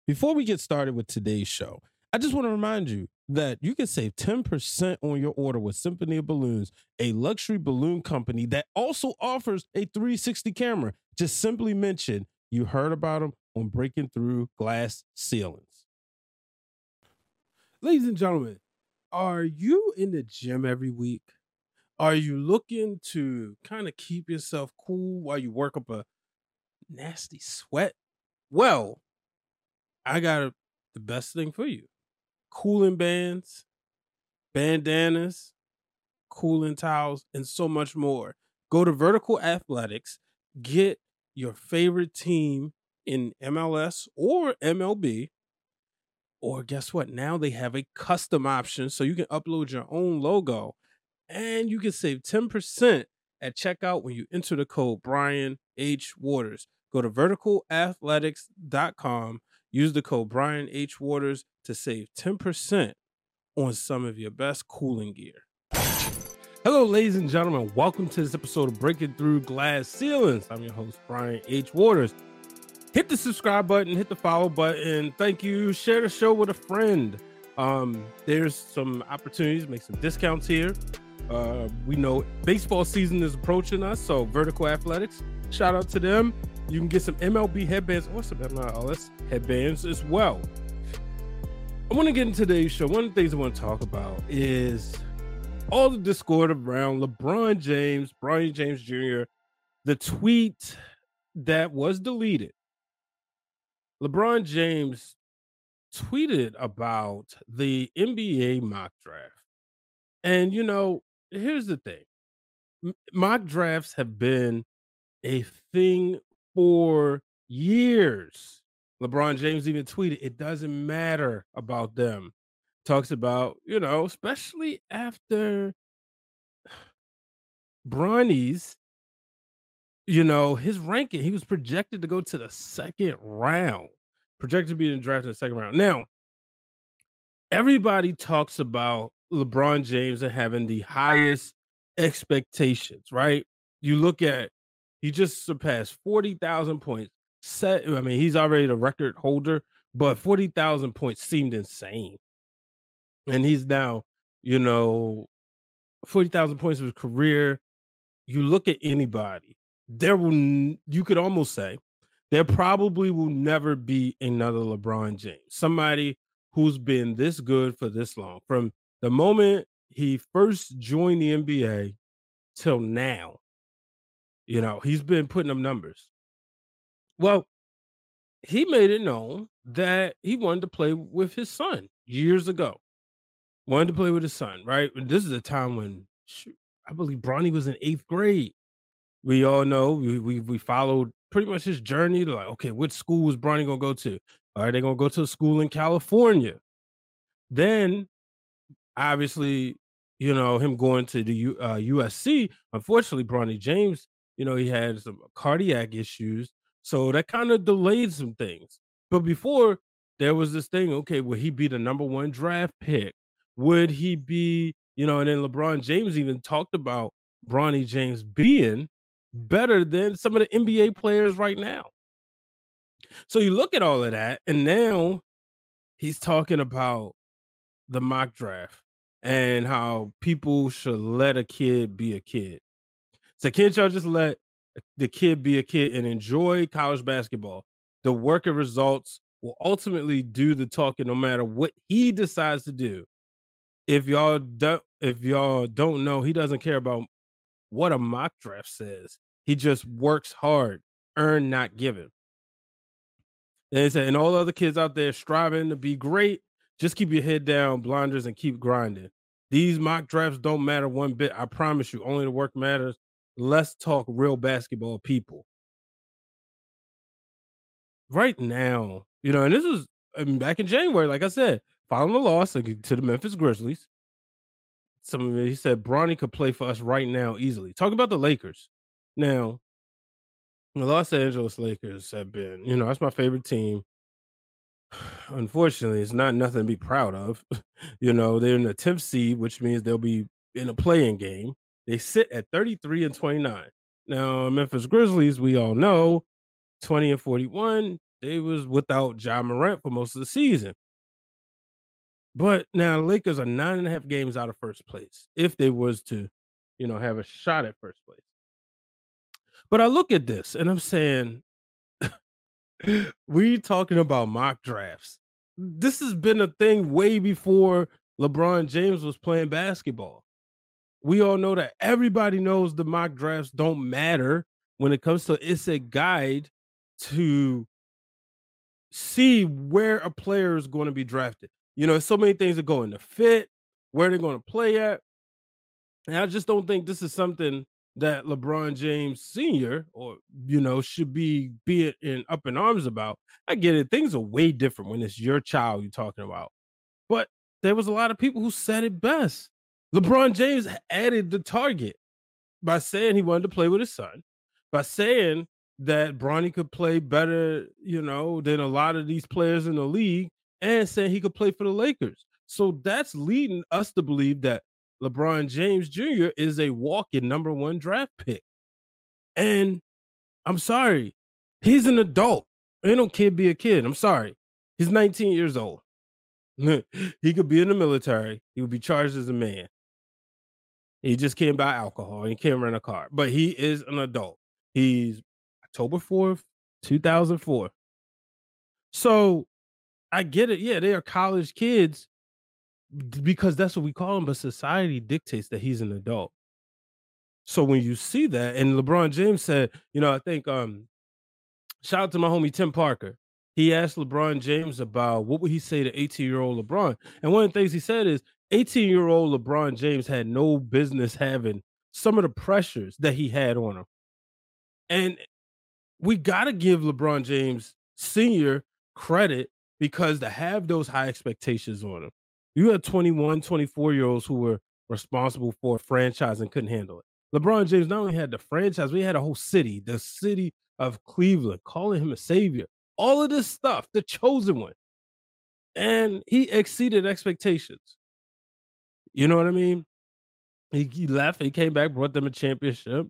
Before we get started with today's show, I just want to remind you that you can save 10% on your order with Symphony of Balloons, a luxury balloon company that also offers a 360 camera. Just simply mention you heard about them on Breaking Through Glass Ceilings. Ladies and gentlemen, are you in the gym every week? Are you looking to kind of keep yourself cool while you work up a nasty sweat? Well, I got the best thing for you. Cooling bands, bandanas, cooling towels, and so much more. Go to Vertical Athletics, get your favorite team in MLS or MLB, or guess what? Now they have a custom option so you can upload your own logo and you can save 10% at checkout when you enter the code Brian H. Waters. Go to verticalathletics.com, use the code Brian H. Waters to save 10% on some of your best cooling gear. Hello, ladies and gentlemen. Welcome to this episode of Breaking Through Glass Ceilings. I'm your host, Brian H. Waters. Hit the subscribe button, hit the follow button. Thank you. Share the show with a friend. There's some opportunities, make some discounts here. We know baseball season is approaching us, so Vertical Athletics, shout out to them. You can get some MLB headbands or some MLS headbands as well. I want to get into today's show. One of the things I want to talk about is all the discord around LeBron James, Bronny James Jr., the tweet that was deleted. LeBron James tweeted about the NBA mock draft. And, you know, here's the thing. Mock drafts have been a thing for years. LeBron James even tweeted, it doesn't matter about them. Talks about, you know, especially after Bronny's, you know, his ranking, he was projected to go to the second round, projected to be in the draft in the second round. Now, everybody talks about LeBron James and having the highest expectations, right? You look at, he just surpassed 40,000 points. He's already the record holder, but 40,000 points seemed insane. And he's now, you know, 40,000 points of his career. You look at anybody, you could almost say there probably will never be another LeBron James, somebody who's been this good for this long. From the moment he first joined the NBA till now, you know, he's been putting up numbers. Well, he made it known that he wanted to play with his son years ago. Wanted to play with his son, right? And this is a time when I believe Bronny was in 8th grade. We all know we followed pretty much his journey to like, okay, which school is Bronny gonna go to? Are they gonna go to a school in California? Then, obviously, you know, him going to the USC. Unfortunately, Bronny James, you know, he had some cardiac issues, so that kind of delayed some things. But before, there was this thing, okay, would he be the number 1 draft pick? Would he be, you know, and then LeBron James even talked about Bronny James being better than some of the NBA players right now. So you look at all of that, and now he's talking about the mock draft and how people should let a kid be a kid. So can't y'all just let the kid be a kid and enjoy college basketball? The work and results will ultimately do the talking no matter what he decides to do. If y'all don't know, he doesn't care about what a mock draft says. He just works hard, earn, not given. And they said, and all other kids out there striving to be great, just keep your head down, blinders, and keep grinding. These mock drafts don't matter one bit. I promise you, only the work matters. Let's talk real basketball, people. Right now, you know, and this was back in January, like I said, following the loss to the Memphis Grizzlies. He said Bronny could play for us right now easily. Talking about the Lakers. Now, the Los Angeles Lakers have been, you know, that's my favorite team. Unfortunately, it's not nothing to be proud of. You know, they're in the 10th seed, which means they'll be in a playing game. They sit at 33-29. Now, Memphis Grizzlies, we all know, 20-41. They was without Ja Morant for most of the season. But now the Lakers are 9.5 games out of first place if they was to, have a shot at first place. But I look at this and I'm saying, we talking about mock drafts. This has been a thing way before LeBron James was playing basketball. We all know that everybody knows the mock drafts don't matter when it comes to it's a guide to see where a player is going to be drafted. So many things that go into fit, where they're going to play at. And I just don't think this is something that LeBron James Sr. or should be it in up in arms about. I get it. Things are way different when it's your child you're talking about. But there was a lot of people who said it best. LeBron James added the target by saying he wanted to play with his son, by saying that Bronny could play better, than a lot of these players in the league, and saying he could play for the Lakers. So that's leading us to believe that LeBron James Jr. is a walk-in number one draft pick. And I'm sorry, he's an adult. Ain't no kid be a kid. I'm sorry. He's 19 years old. He could be in the military. He would be charged as a man. He just can't buy alcohol. He can't rent a car. But he is an adult. He's October 4th, 2004. So I get it. Yeah, they are college kids because that's what we call them. But society dictates that he's an adult. So when you see that, and LeBron James said, I think shout out to my homie Tim Parker. He asked LeBron James about what would he say to 18-year-old LeBron. And one of the things he said is 18-year-old LeBron James had no business having some of the pressures that he had on him. And we got to give LeBron James Sr. credit because to have those high expectations on him. You had 21, 24-year-olds who were responsible for a franchise and couldn't handle it. LeBron James not only had the franchise, we had a whole city, the city of Cleveland, calling him a savior. All of this stuff, the chosen one. And he exceeded expectations. You know what I mean? He left, he came back, brought them a championship.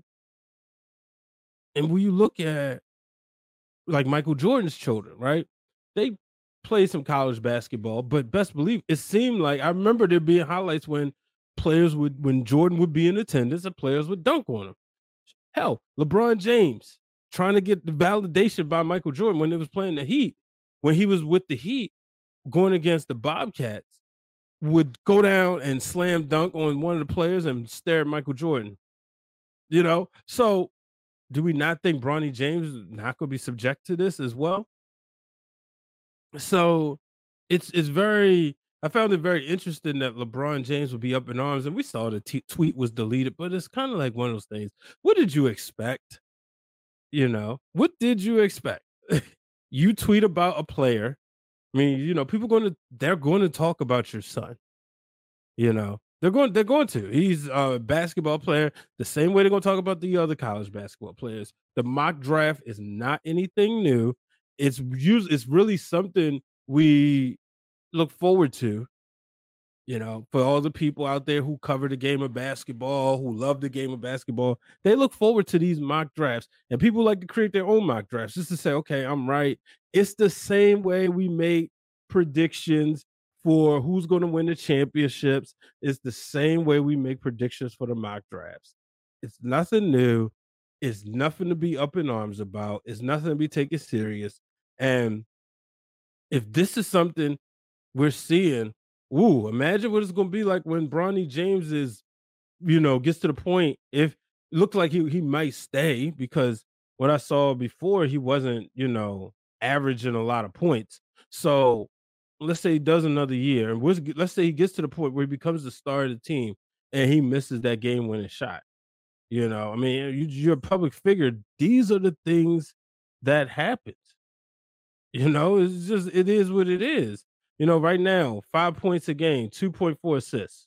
And when you look at like Michael Jordan's children, right? They played some college basketball, but best believe it seemed like I remember there being highlights when when Jordan would be in attendance and players would dunk on him. Hell, LeBron James trying to get the validation by Michael Jordan when they was playing the Heat, when he was with the Heat going against the Bobcats, would go down and slam dunk on one of the players and stare at Michael Jordan. So do we not think Bronny James is not going to be subject to this as well? So it's very. I found it very interesting that LeBron James would be up in arms, and we saw the tweet was deleted. But it's kind of like one of those things. What did you expect? What did you expect? You tweet about a player. I mean, people they're going to talk about your son. They're going to. He's a basketball player the same way they're going to talk about the other college basketball players. The mock draft is not anything new. It's really something we look forward to. For all the people out there who cover the game of basketball, who love the game of basketball, they look forward to these mock drafts. And people like to create their own mock drafts just to say, okay, I'm right. It's the same way we make predictions for who's going to win the championships. It's the same way we make predictions for the mock drafts. It's nothing new. It's nothing to be up in arms about. It's nothing to be taken serious. And if this is something we're seeing, imagine what it's going to be like when Bronny James gets to the point. If it looked like he might stay, because what I saw before, he wasn't, averaging a lot of points. So let's say he does another year, and let's say he gets to the point where he becomes the star of the team and he misses that game winning shot. You're a public figure. These are the things that happens. It's just, it is what it is. Right now, 5 points a game, 2.4 assists.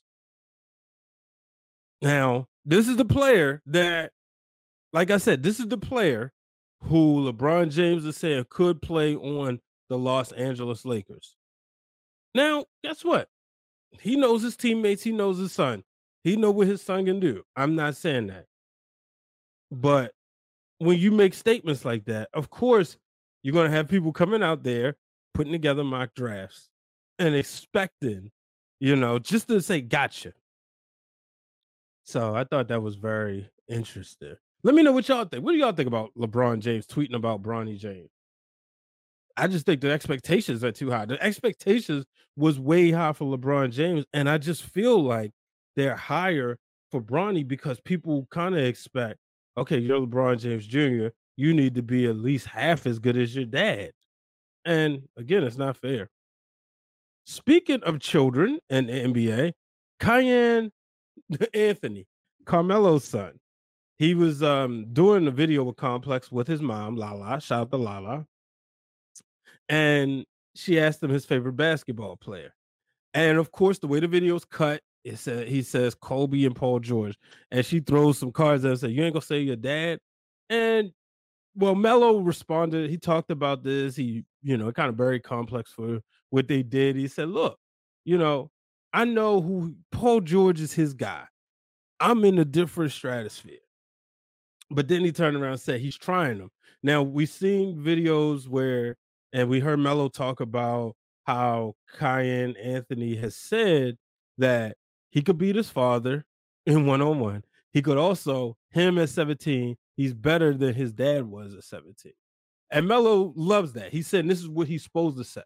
Now, this is the player that, like I said, this is the player who LeBron James is saying could play on the Los Angeles Lakers. Now, guess what? He knows his teammates. He knows his son. He knows what his son can do. I'm not saying that. But when you make statements like that, of course, You're gonna have people coming out there putting together mock drafts and expecting, just to say gotcha. So I thought that was very interesting. Let me know what y'all think. What do y'all think about LeBron James tweeting about Bronny James? I just think the expectations are too high. The expectations was way high for LeBron James, and I just feel like they're higher for Bronny because people kind of expect, okay, you're LeBron James Jr., you need to be at least half as good as your dad. And again, it's not fair. Speaking of children and the NBA, Cayenne Anthony, Carmelo's son, he was doing a video with Complex with his mom, Lala. Shout out to Lala. And she asked him his favorite basketball player. And of course, the way the video's cut, he says Kobe and Paul George. And she throws some cards and says, "You ain't gonna say your dad." And well, Melo responded. He talked about this. He, kind of very complex for what they did. He said, "Look, I know who Paul George is his guy. I'm in a different stratosphere." But then he turned around and said he's trying them. Now we've seen videos where, and we heard Melo talk about how Cayenne Anthony has said that he could beat his father in one-on-one. He could also, him at 17, he's better than his dad was at 17. And Melo loves that. He said this is what he's supposed to say.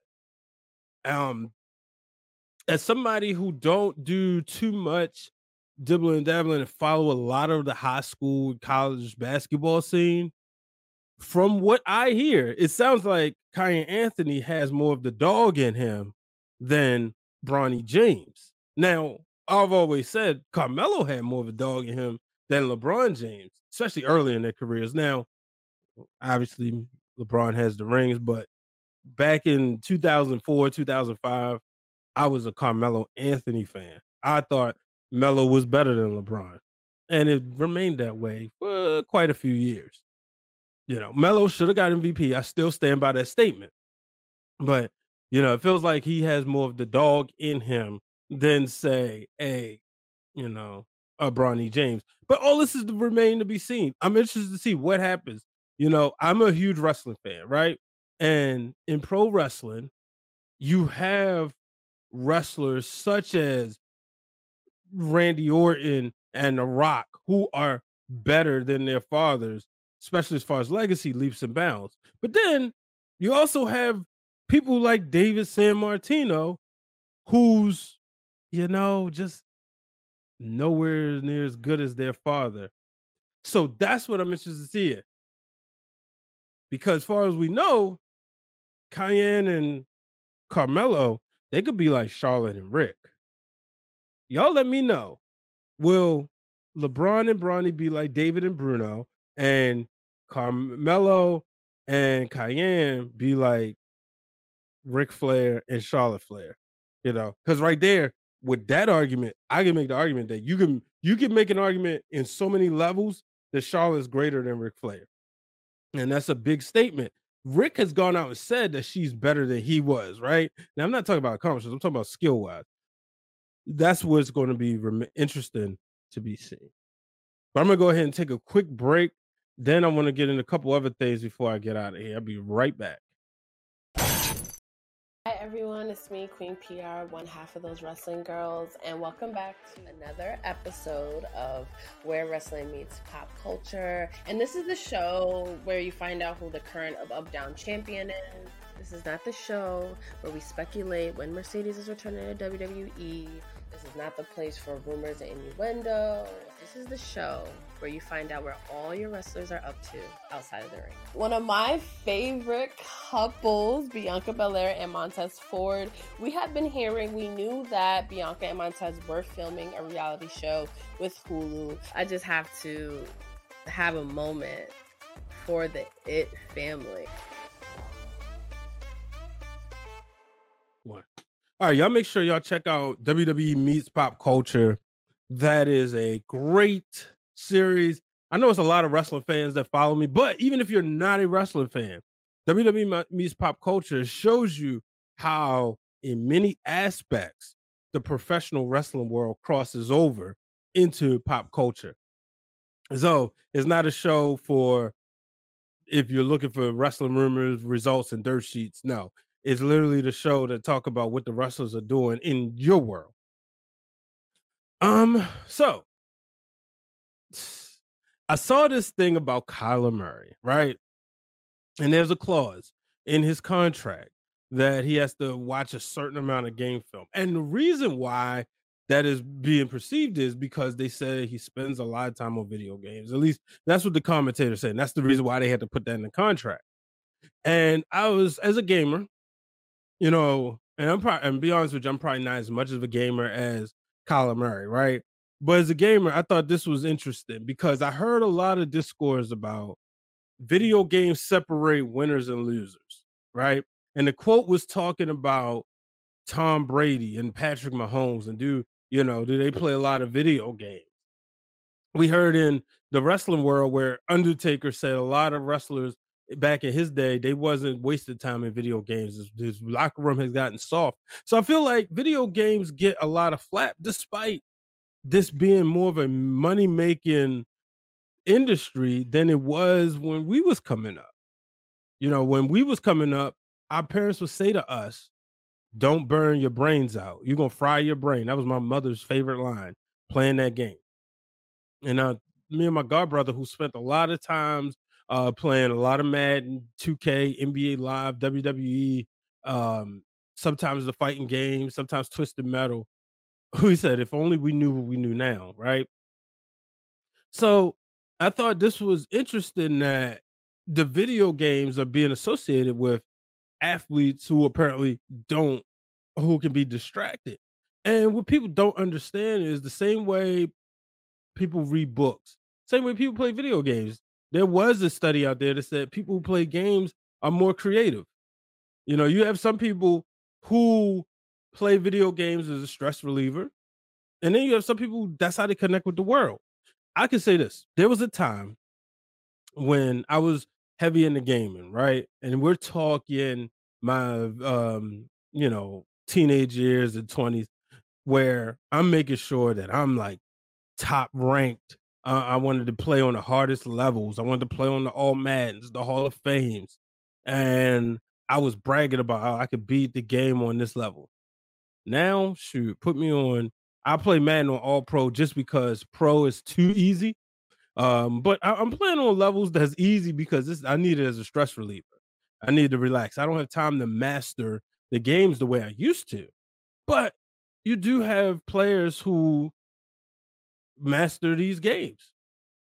As somebody who don't do too much dibbling and dabbling and follow a lot of the high school, college basketball scene, from what I hear, it sounds like Cayenne Anthony has more of the dog in him than Bronny James. Now, I've always said Carmelo had more of a dog in him than LeBron James, especially early in their careers. Now, obviously, LeBron has the rings, but back in 2004, 2005, I was a Carmelo Anthony fan. I thought Melo was better than LeBron, and it remained that way for quite a few years. Melo should have got MVP. I still stand by that statement. But, it feels like he has more of the dog in him than, say, a Bronny James. But all this is to remain to be seen. I'm interested to see what happens. I'm a huge wrestling fan, right? And in pro wrestling, you have wrestlers such as Randy Orton and The Rock who are better than their fathers, especially as far as legacy leaps and bounds. But then you also have people like David Sammartino, who's, just nowhere near as good as their father. So that's what I'm interested to see it. Because as far as we know, Cayenne and Carmelo, they could be like Charlotte and Rick. Y'all let me know. Will LeBron and Bronny be like David and Bruno, and Carmelo and Cayenne be like Ric Flair and Charlotte Flair? Because right there, with that argument, I can make the argument that you can make an argument in so many levels that Charlotte's greater than Ric Flair. And that's a big statement. Rick has gone out and said that she's better than he was, right? Now, I'm not talking about accomplishments. I'm talking about skill-wise. That's what's going to be interesting to be seen. But I'm going to go ahead and take a quick break. Then I want to get in a couple other things before I get out of here. I'll be right back. Hi everyone, it's me, Queen PR, one half of those wrestling girls, and welcome back to another episode of Where Wrestling Meets Pop Culture. And this is the show where you find out who the current Up Down champion is. This is not the show where we speculate when Mercedes is returning to WWE. This is not the place for rumors and innuendo. This is the show where you find out where all your wrestlers are up to outside of the ring. One of my favorite couples, Bianca Belair and Montez Ford. We knew that Bianca and Montez were filming a reality show with Hulu. I just have to have a moment for the It family. All right, y'all make sure y'all check out WWE Meets Pop Culture. That is a great series. I know it's a lot of wrestling fans that follow me, but even if you're not a wrestling fan, WWE Meets Pop Culture shows you how, in many aspects, the professional wrestling world crosses over into pop culture. So it's not a show for if you're looking for wrestling rumors, results, and dirt sheets, no. It's literally the show to talk about what the wrestlers are doing in your world. So I saw this thing about Kyler Murray, right? And there's a clause in his contract that he has to watch a certain amount of game film. And the reason why that is being perceived is because they say he spends a lot of time on video games. At least that's what the commentator said. And that's the reason why they had to put that in the contract. And I was, as a gamer, and and be honest with you, I'm probably not as much of a gamer as Kyler Murray, right? But as a gamer, I thought this was interesting because I heard a lot of discourse about video games separate winners and losers, right? And the quote was talking about Tom Brady and Patrick Mahomes and do they play a lot of video games? We heard in the wrestling world where Undertaker said a lot of wrestlers back in his day, they wasn't wasted time in video games. His locker room has gotten soft. So I feel like video games get a lot of flap despite this being more of a money-making industry than it was when we was coming up. When we was coming up, our parents would say to us, don't burn your brains out. You're gonna fry your brain. That was my mother's favorite line playing that game. And me and my godbrother, who spent a lot of times playing a lot of Madden, 2K, NBA Live, WWE, sometimes the fighting games, sometimes Twisted Metal. Who said, if only we knew what we knew now, right? So I thought this was interesting that the video games are being associated with athletes who apparently who can be distracted. And what people don't understand is the same way people read books, same way people play video games. There was a study out there that said people who play games are more creative. You have some people who play video games as a stress reliever, and then you have some people that's how they connect with the world. I can say this: there was a time when I was heavy into gaming, right? And we're talking my teenage years and 20s, where I'm making sure that I'm like top ranked. I wanted to play on the hardest levels. I wanted to play on the All Maddens, the Hall of Fames, and I was bragging about how I could beat the game on this level. Now, shoot, put me on. I play Madden on All Pro just because Pro is too easy. But I'm playing on levels that's easy because I need it as a stress reliever. I need to relax. I don't have time to master the games the way I used to. But you do have players who master these games.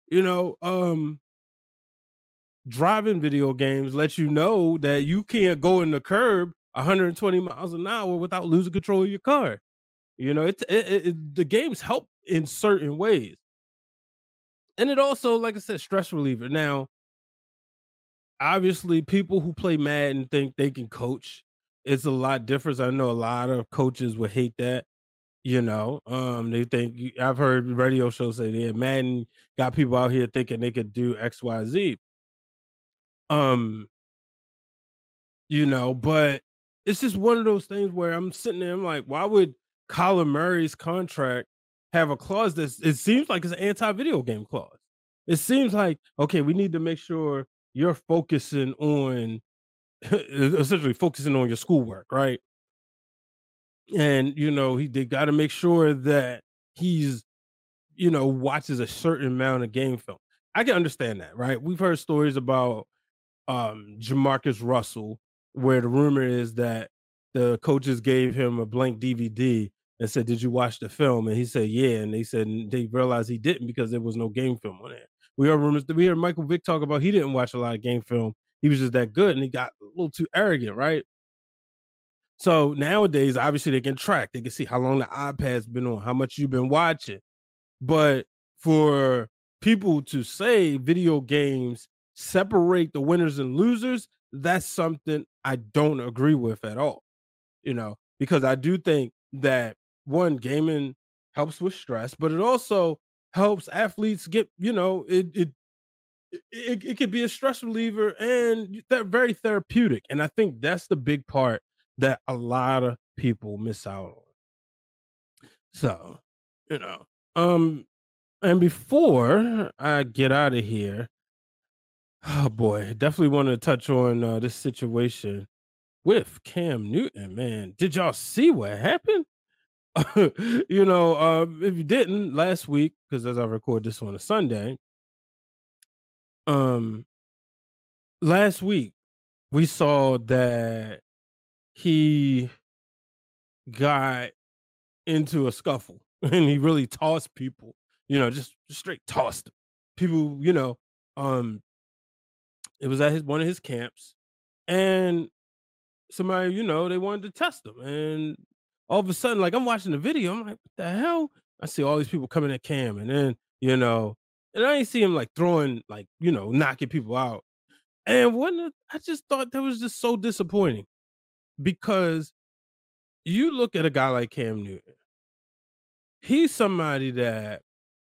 Driving video games lets you know that you can't go in the curb 120 miles an hour without losing control of your car. The games help in certain ways. And it also, like I said, stress reliever. Now, obviously, people who play Madden think they can coach. It's a lot different. I know a lot of coaches would hate that. They think I've heard radio shows say that Madden got people out here thinking they could do X, Y, Z. But it's just one of those things where I'm sitting there, I'm like, why would Kyler Murray's contract have a clause it seems like it's an anti-video game clause? It seems like, okay, we need to make sure you're focusing on essentially focusing on your schoolwork, right? And they got to make sure that he's watches a certain amount of game film. I can understand that, right? We've heard stories about Jamarcus Russell, where the rumor is that the coaches gave him a blank DVD and said, "Did you watch the film?" And he said, "Yeah." And they said they realized he didn't because there was no game film on it. We heard rumors. We heard Michael Vick talk about he didn't watch a lot of game film. He was just that good, and he got a little too arrogant, right? So nowadays, obviously, they can track. They can see how long the iPad's been on, how much you've been watching. But for people to say video games separate the winners and losers, that's something I don't agree with at all. Because I do think that one, gaming helps with stress, but it also helps athletes get, it could be a stress reliever and they're very therapeutic. And I think that's the big part that a lot of people miss out on. So, you know, um, and before I get out of here, Oh boy, definitely want to touch on this situation with Cam Newton. Man, did y'all see what happened? If you didn't last week, because as I record this on a Sunday, um, last week we saw that he got into a scuffle and he really tossed people, just straight tossed them. People, um, it was at one of his camps, and somebody, they wanted to test him. And all of a sudden, like I'm watching the video, I'm like, what the hell? I see all these people coming at Cam, and then, and I ain't see him like throwing, like, knocking people out. And I just thought that was just so disappointing because you look at a guy like Cam Newton, he's somebody that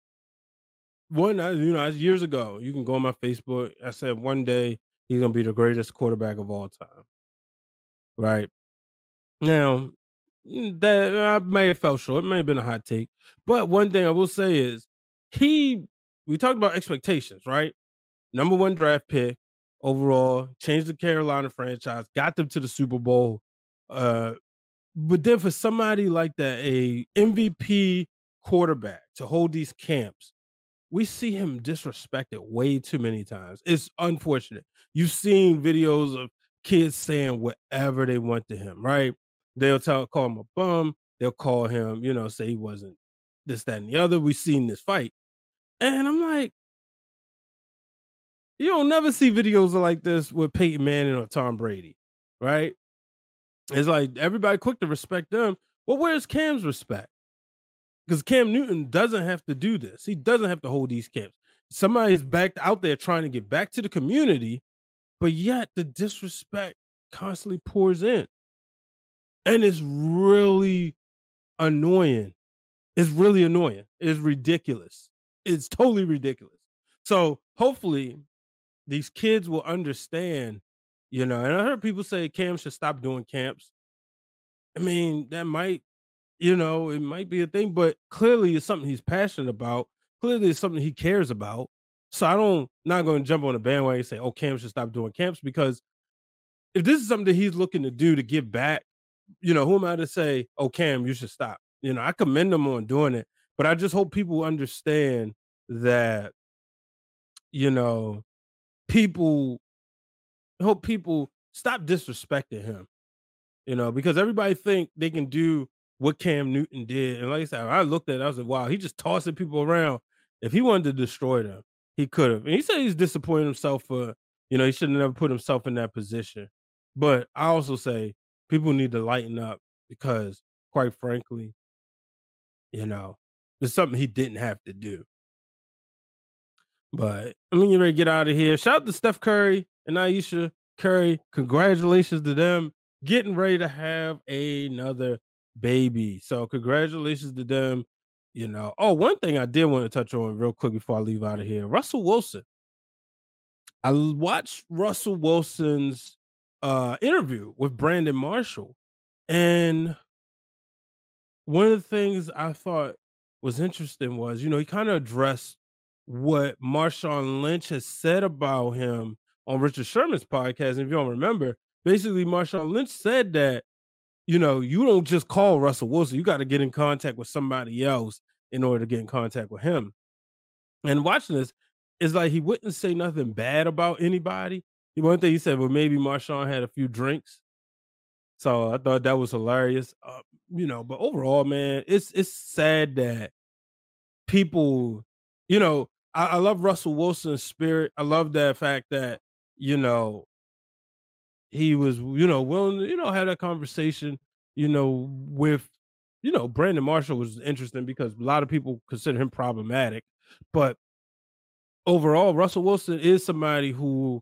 years ago, you can go on my Facebook. I said one day he's gonna be the greatest quarterback of all time. Right now, that I may have fell short. It may have been a hot take, but one thing I will say is he. We talked about expectations, right? Number one draft pick overall, changed the Carolina franchise, got them to the Super Bowl. But then for somebody like that, a MVP quarterback to hold these camps, we see him disrespected way too many times. It's unfortunate. You've seen videos of kids saying whatever they want to him, right? They'll call him a bum. They'll call him, say he wasn't this, that, and the other. We've seen this fight. And I'm like, you don't never see videos like this with Peyton Manning or Tom Brady, right? It's like everybody quick to respect them. Well, where's Cam's respect? Because Cam Newton doesn't have to do this. He doesn't have to hold these camps. Somebody's back out there trying to get back to the community, but yet the disrespect constantly pours in. And it's really annoying. It's really annoying. It's ridiculous. It's totally ridiculous. So hopefully these kids will understand, and I heard people say Cam should stop doing camps. I mean, that might, it might be a thing, but clearly it's something he's passionate about. Clearly it's something he cares about. So not going to jump on the bandwagon and say, oh, Cam should stop doing camps, because if this is something that he's looking to do to give back, who am I to say, oh, Cam, you should stop? I commend him on doing it, but I just hope people understand that, you know, people hope people stop disrespecting him, because everybody think they can do what Cam Newton did. And like I said, I looked at it, I was like, wow, he just tossing people around. If he wanted to destroy them, he could have. And he said he's disappointed himself for, he should have never put himself in that position. But I also say people need to lighten up because, quite frankly, it's something he didn't have to do. But I mean, you ready to get out of here. Shout out to Steph Curry and Ayesha Curry. Congratulations to them getting ready to have another baby. So congratulations to them. Oh, one thing I did want to touch on real quick before I leave out of here. Russell Wilson. I watched Russell Wilson's interview with Brandon Marshall. And one of the things I thought was interesting was, he kind of addressed what Marshawn Lynch has said about him on Richard Sherman's podcast. And if you don't remember, basically Marshawn Lynch said that, you don't just call Russell Wilson. You got to get in contact with somebody else in order to get in contact with him. And watching this, it's like he wouldn't say nothing bad about anybody. One thing he said, well, maybe Marshawn had a few drinks. So I thought that was hilarious. But overall, man, it's sad that people, I love Russell Wilson's spirit. I love that fact that, he was, willing to, have that conversation, with, Brandon Marshall was interesting because a lot of people consider him problematic. But overall, Russell Wilson is somebody who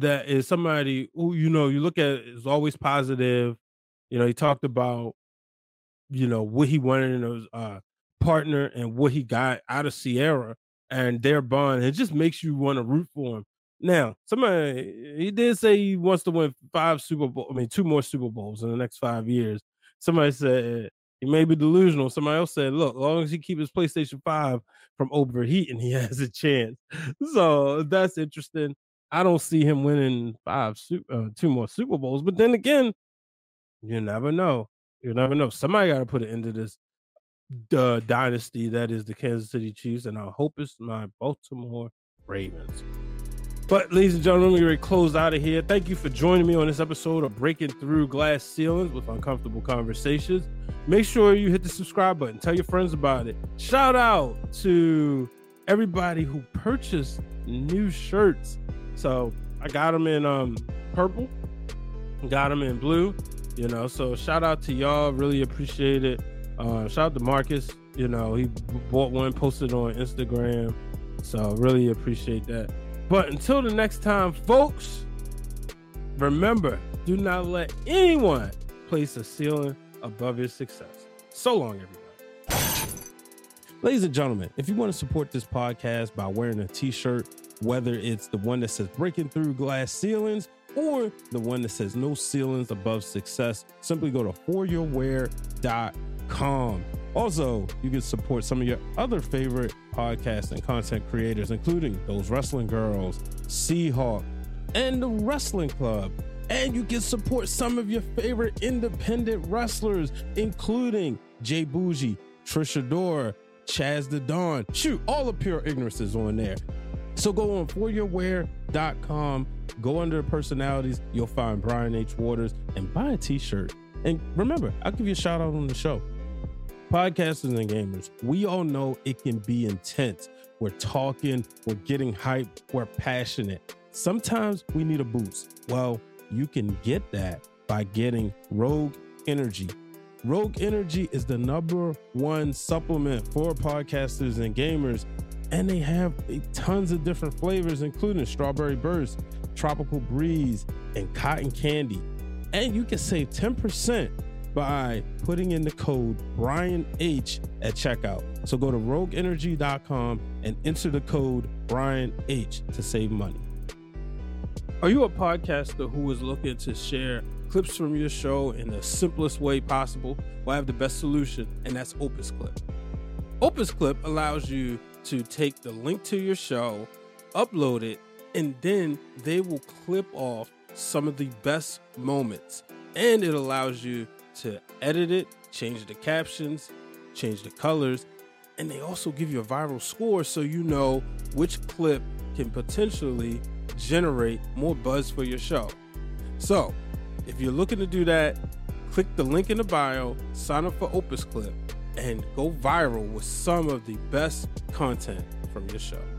you look at is always positive. He talked about, what he wanted in a partner and what he got out of Sierra and their bond. It just makes you want to root for him. Now, he did say he wants to win 2 more Super Bowls in the next 5 years. Somebody said he may be delusional. Somebody else said, look, as long as he keeps his PlayStation 5 from overheating, he has a chance. So that's interesting. I don't see him winning 2 more Super Bowls. But then again, you never know. You never know. Somebody got to put an end to this dynasty that is the Kansas City Chiefs, and I hope it's my Baltimore Ravens. But ladies and gentlemen, we're ready to close out of here. Thank you for joining me on this episode of Breaking Through Glass Ceilings with Uncomfortable Conversations. Make sure you hit the subscribe button. Tell your friends about it. Shout out to everybody who purchased new shirts. So I got them in purple, got them in blue, so shout out to y'all. Really appreciate it. Shout out to Marcus. He bought one, posted on Instagram. So really appreciate that. But until the next time, folks, remember, do not let anyone place a ceiling above your success. So long, everybody. Ladies and gentlemen, if you want to support this podcast by wearing a t-shirt, whether it's the one that says Breaking Through Glass Ceilings or the one that says No Ceilings Above Success, simply go to foryourwear.com. Also, you can support some of your other favorite podcasts and content creators, including Those Wrestling Girls, Seahawk, and the Wrestling Club. And you can support some of your favorite independent wrestlers, including Jay Bougie, Trisha Dora, Chaz the Don. Shoot, all the Pure Ignorance is on there. So go on foryourwear.com, go under personalities, you'll find Brian H. Waters, and buy a t-shirt. And remember, I'll give you a shout out on the show. Podcasters and gamers, we all know it can be intense. We're talking, we're getting hyped, we're passionate. Sometimes we need a boost. Well, you can get that by getting Rogue Energy. Rogue Energy is the #1 supplement for podcasters and gamers, and they have tons of different flavors, including Strawberry Burst, Tropical Breeze, and Cotton Candy. And you can save 10% by putting in the code Brian H at checkout. So go to rogueenergy.com and enter the code Brian H to save money. Are you a podcaster who is looking to share clips from your show in the simplest way possible? Well, I have the best solution, and that's Opus Clip. Opus Clip allows you to take the link to your show, upload it, and then they will clip off some of the best moments. And it allows you to edit it, change the captions, change the colors, and they also give you a viral score so you know which clip can potentially generate more buzz for your show. So, if you're looking to do that, click the link in the bio, sign up for Opus Clip, and go viral with some of the best content from your show.